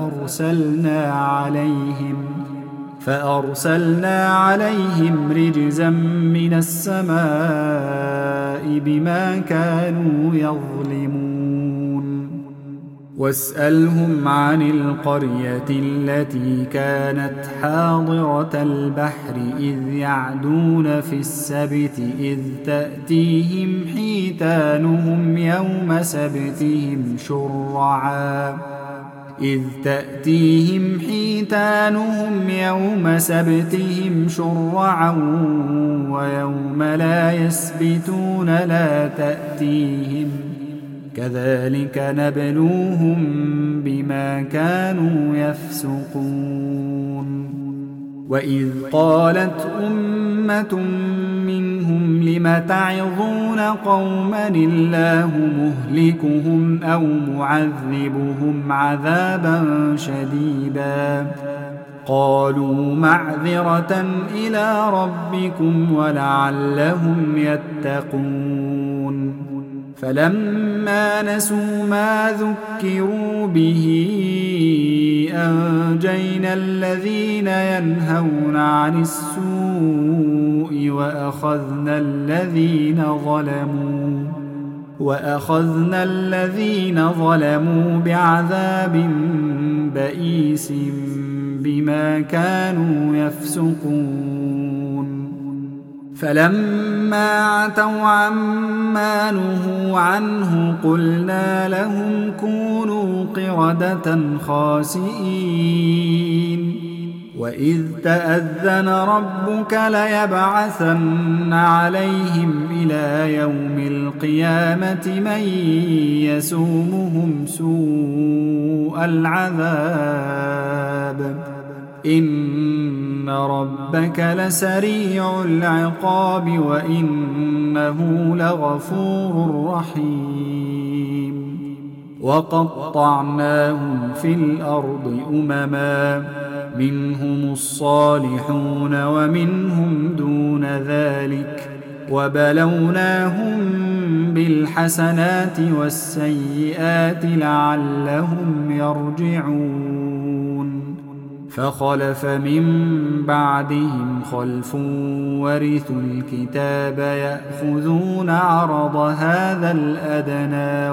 فأرسلنا عليهم رجزا من السماء بما كانوا يظلمون. واسألهم عن القرية التي كانت حاضرة البحر إذ يعدون في السبت إذ تأتيهم حيتانهم يوم سبتهم شرعا ويوم لا يسبتون لا تأتيهم كذلك نبلوهم بما كانوا يفسقون. وإذ قالت أمة منهم لم تعظون قوما الله مهلكهم أو معذبهم عذابا شديدا قالوا معذرة إلى ربكم ولعلهم يتقون. فلما نسوا ما ذكروا به أنجينا الذين ينهون عن السوء وأخذنا الذين ظلموا بعذاب بئيس بما كانوا يفسقون. فلما عتوا عما نهوا عنه قلنا لهم كونوا قردة خاسئين. وإذ تأذن ربك ليبعثن عليهم إلى يوم القيامة من يسومهم سوء العذاب إن ربك لسريع العقاب وإنه لغفور رحيم. وقطعناهم في الأرض أمما منهم الصالحون ومنهم دون ذلك وبلوناهم بالحسنات والسيئات لعلهم يرجعون فخلف من بعدهم خلف ورثوا الكتاب يأخذون عرض هذا الأدنى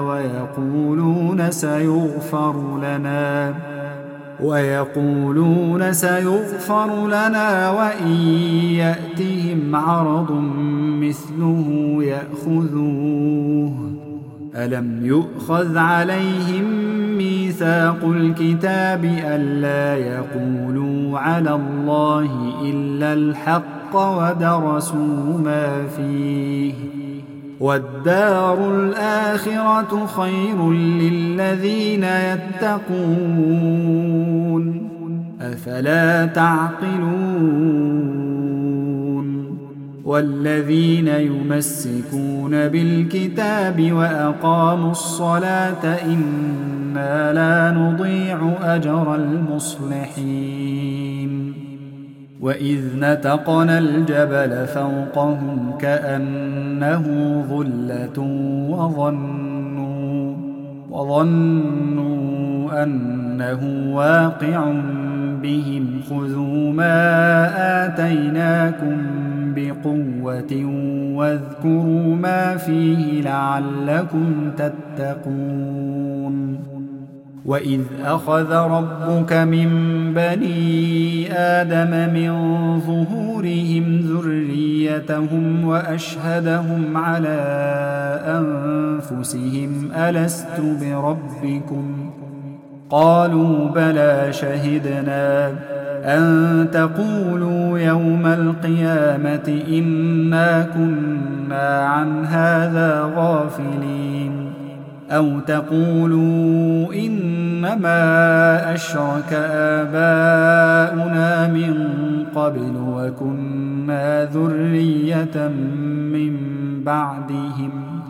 ويقولون سيغفر لنا وإن يأتهم عرض مثله يأخذوه ألم يؤخذ عليهم ميثاق الكتاب ألا يقولوا على الله إلا الحق ودرسوا ما فيه والدار الآخرة خير للذين يتقون أفلا تعقلون والذين يمسكون بالكتاب وأقاموا الصلاة إنا لا نضيع أجر المصلحين وإذ نتقنا الجبل فوقهم كأنه ظلة وظنوا أنه واقع بهم خذوا ما آتيناكم بقوة واذكروا ما فيه لعلكم تتقون وإذ أخذ ربك من بني آدم من ظهورهم ذريتهم وأشهدهم على أنفسهم ألست بربكم قالوا بلى شهدنا أن تقولوا يوم القيامة إنا كنا عن هذا غافلين أو تقولوا إنما أشرك آباؤنا من قبل وكنا ذرية من بعدهم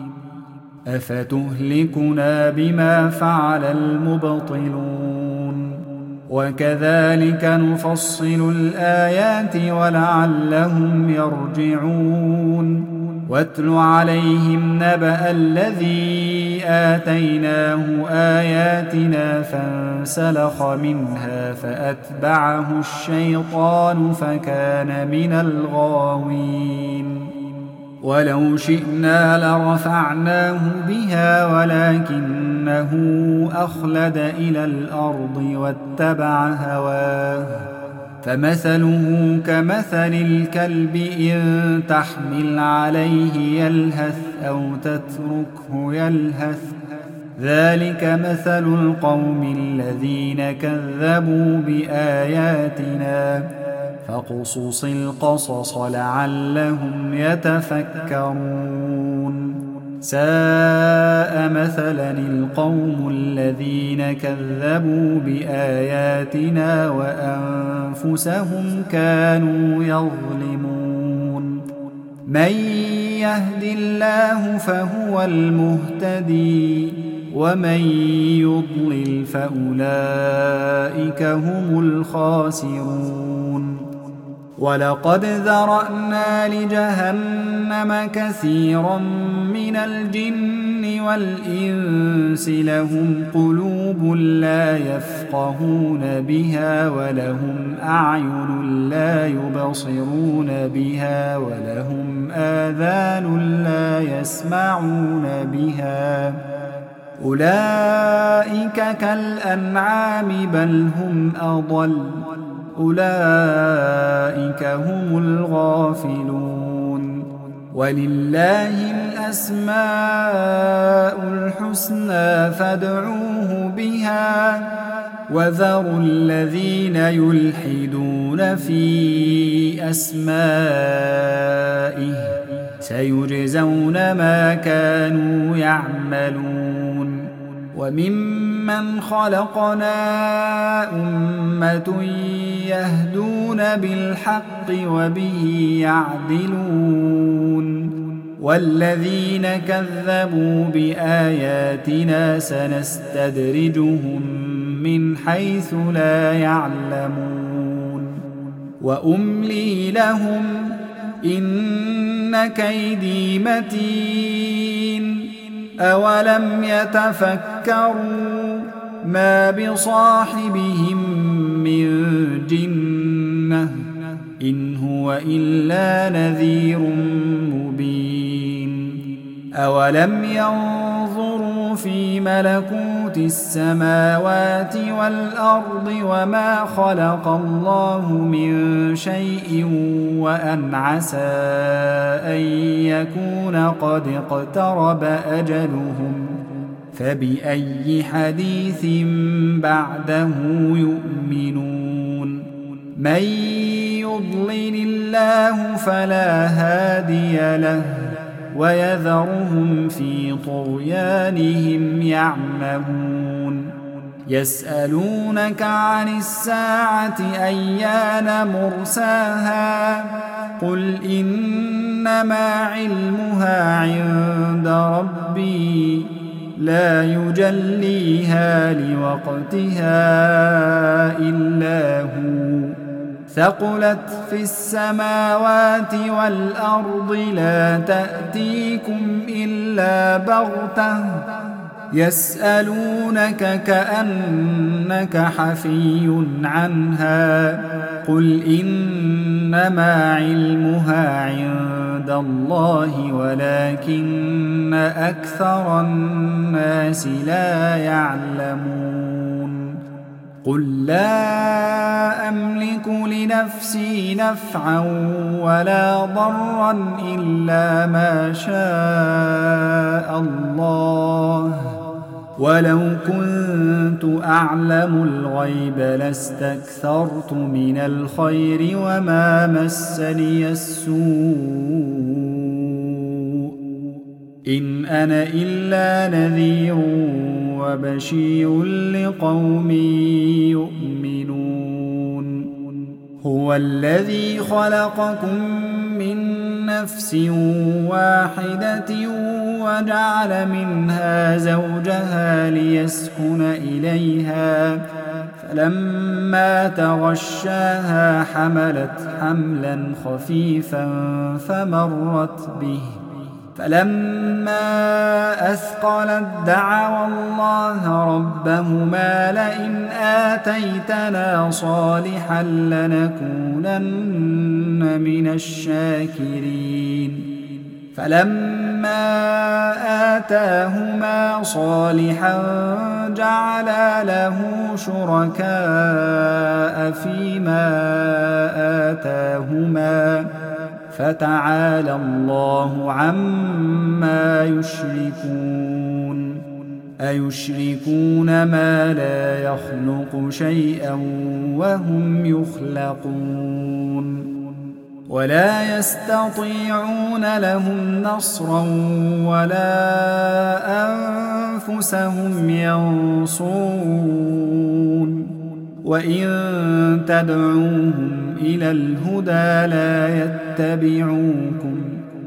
أفتهلكنا بما فعل المبطلون وكذلك نفصل الآيات ولعلهم يرجعون واتل عليهم نبأ الذي آتيناه آياتنا فانسلخ منها فأتبعه الشيطان فكان من الغاوين ولو شئنا لرفعناه بها ولكنه أخلد إلى الأرض واتبع هواه فمثله كمثل الكلب إن تحمل عليه يلهث أو تتركه يلهث ذلك مثل القوم الذين كذبوا بآياتنا فاقصص القصص لعلهم يتفكرون ساء مثلا القوم الذين كذبوا بآياتنا وأنفسهم كانوا يظلمون من يهد الله فهو المهتدي ومن يضلل فأولئك هم الخاسرون ولقد ذرأنا لجهنم كثيرا من الجن والإنس لهم قلوب لا يفقهون بها ولهم أعين لا يبصرون بها ولهم آذان لا يسمعون بها أولئك كالأنعام بل هم أضل أولئك هم الغافلون ولله الأسماء الحسنى فادعوه بها وذروا الذين يلحدون في أسمائه سيجزون ما كانوا يعملون وممن خلقنا أمة يهدون بالحق وبه يعدلون والذين كذبوا بآياتنا سنستدرجهم من حيث لا يعلمون وأملي لهم إن كيدي متين أولم يتفكروا ما بصاحبهم من جنة إن هو إلا نذير مبين أولم ينظروا في ملكوت السماوات والأرض وما خلق الله من شيء وأن عسى أن يكون قد اقترب أجلهم فبأي حديث بعده يؤمنون من يضلل الله فلا هادي له ويذرهم في طغيانهم يعمهون يسألونك عن الساعة أيان مرساها قل إنما علمها عند ربي لا يجليها لوقتها إلا هو ثقلت في السماوات والأرض لا تأتيكم إلا بغتة يسألونك كأنك حفي عنها قل إنما علمها عند الله ولكن أكثر الناس لا يعلمون قل لا أملك لنفسي نفعا ولا ضرا إلا ما شاء الله ولو كنت أعلم الغيب لاستكثرت من الخير وما مسني السوء إن أنا إلا نذير وبشير لقوم يؤمنون هو الذي خلقكم من نفس واحدة وجعل منها زوجها ليسكن إليها فلما تغشاها حملت حملا خفيفا فمرت به فلما أثقلت دعوا الله ربهما لئن آتيتنا صالحا لنكونن من الشاكرين فلما آتاهما صالحا جعلا له شركاء فيما آتاهما فتعالى الله عما يشركون أيشركون ما لا يخلق شيئا وهم يخلقون ولا يستطيعون لهم نصرا ولا أنفسهم ينصرون وإن تدعوهم إلى الهدى لا يتبعوكم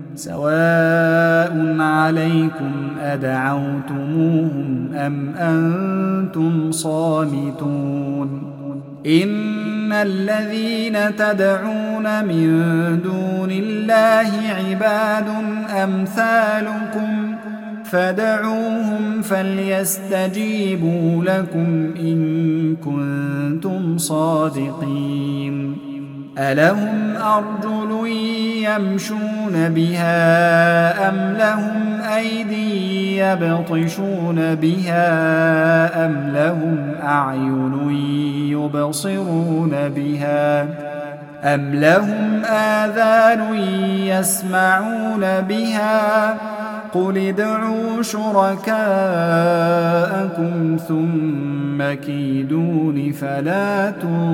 سواء عليكم أدعوتموهم أم أنتم صامتون إن الذين تدعون من دون الله عباد أمثالكم فدعوهم فليستجيبوا لكم إن كنتم صادقين ألهم أرجل يمشون بها أم لهم أيدي يبطشون بها أم لهم أعين يبصرون بها أم لهم آذان يسمعون بها قل ادعوا شركاءكم ثم كيدون فلا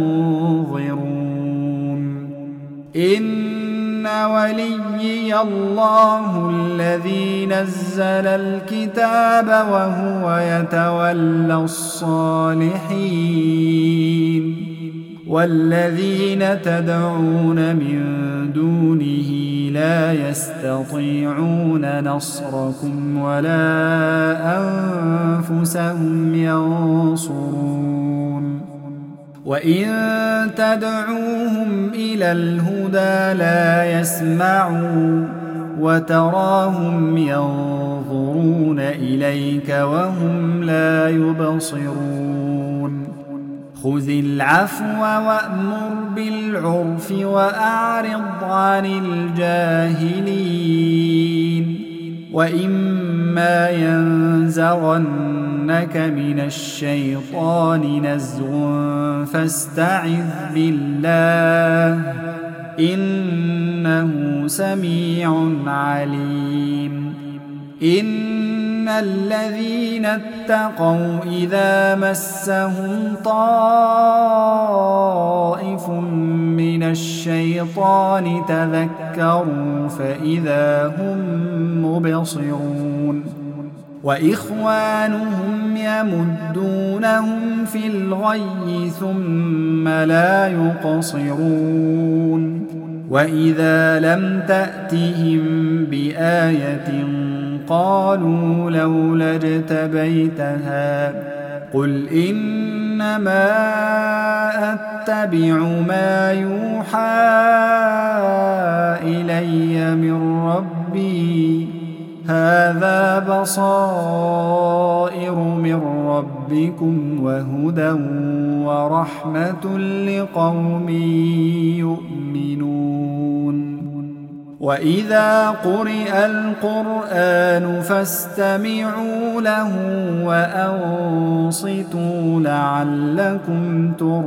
تنظرون إن وليي الله الذي نزل الكتاب وهو يتولى الصالحين والذين تدعون من دونه لا يستطيعون نصركم ولا أنفسهم ينصرون وإن تدعوهم إلى الهدى لا يسمعوا وتراهم ينظرون إليك وهم لا يبصرون خذ العفو وأمر بالعرف وأعرض عن الجاهلين وإما ينزغنك من الشيطان نزغ فاستعذ بالله إنه سميع عليم إن الذين اتقوا إذا مسهم طائف من الشيطان تذكروا فإذا هم مبصرون وإخوانهم يمدونهم في الغي ثم لا يقصرون وإذا لم تأتهم بآية قالوا لولا اجتبيتها قل إنما أتبع ما يوحى إلي من ربي هذا بصائر من ربكم وهدى ورحمة لقوم يؤمنون وإذا قرئ القرآن فاستمعوا له وأنصتوا لعلكم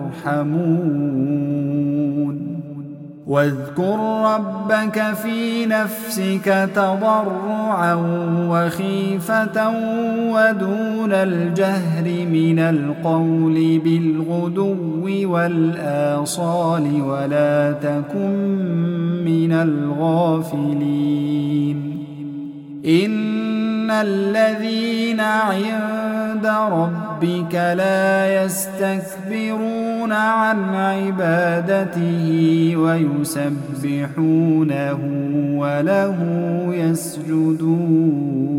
ترحمون واذكر ربك في نفسك تضرعا وخيفة ودون الجهر من القول بالغدو والآصال ولا تكن من الغافلين إن الذين عند ربك لا يستكبرون عن عبادته ويسبحونه وله يسجدون